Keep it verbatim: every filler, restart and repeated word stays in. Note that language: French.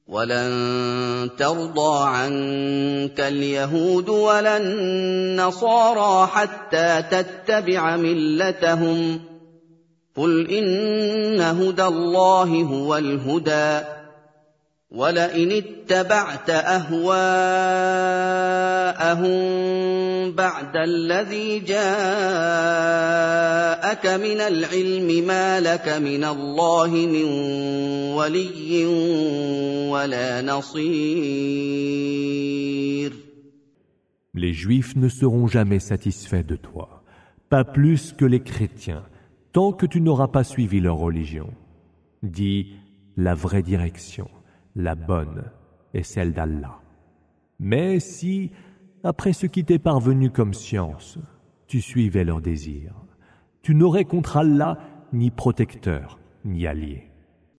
وَلَن تَرْضَىٰ عَنكَ الْيَهُودُ وَلَا النَّصَارَىٰ حَتَّىٰ تَتَّبِعَ مِلَّتَهُمْ ۗ قُلْ إِنَّ هُدَى اللَّهِ هُوَ الْهُدَىٰ ۗ وَلَئِنِ اتَّبَعْتَ أَهْوَاءَهُم بَعْدَ الَّذِي جَاءَكَ مِنَ الْعِلْمِ مَا لَكَ مِنَ اللَّهِ مِن وَلِيٍّ وَلَا نَصِيرٍ. Les Juifs ne seront jamais satisfaits de toi, pas plus que les chrétiens, tant que tu n'auras pas suivi leur religion. Dis la vraie direction, la bonne est celle d'Allah. Mais si, après ce qui t'est parvenu comme science, tu suivais leurs désirs, tu n'aurais contre Allah ni protecteur, ni allié.